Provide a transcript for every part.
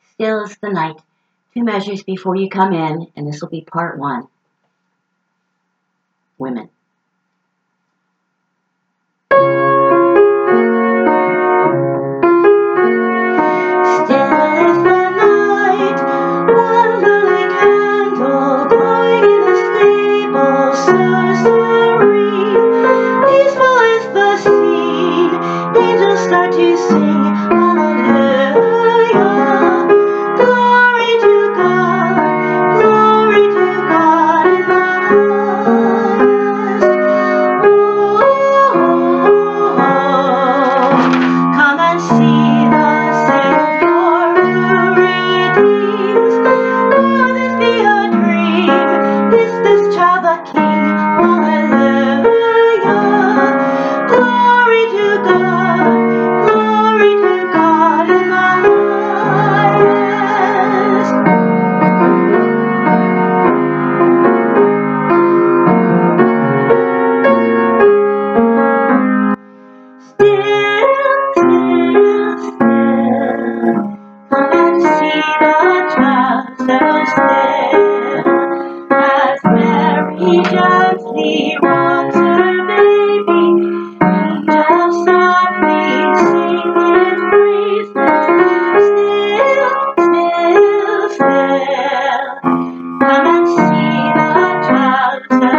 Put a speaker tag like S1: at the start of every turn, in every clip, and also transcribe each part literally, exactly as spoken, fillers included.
S1: Still is the night. Two measures before you come in, and this will be part one. Women.
S2: Start to sing hallelujah, glory to God, glory to God in the highest. Oh, come and see the Savior who redeems. Could this be a dream? Is this child the King? Hallelujah, glory to God. Glory to God in the highest. Still, still, still, come and see the child so still, as Mary gently rocks her baby. Angels softly sing his praises. Still, still, still, come and see the child so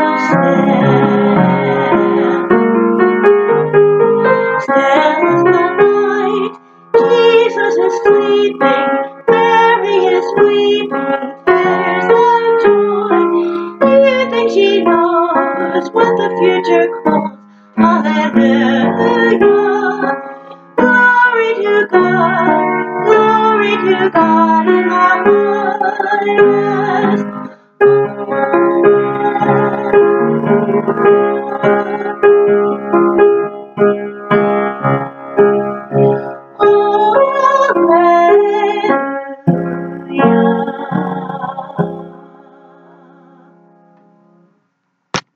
S2: still. Still is the night, Jesus is sleeping, Mary is weeping, there's the joy. You think she knows what the future holds. Hallelujah, glory to God, glory to God in the highest.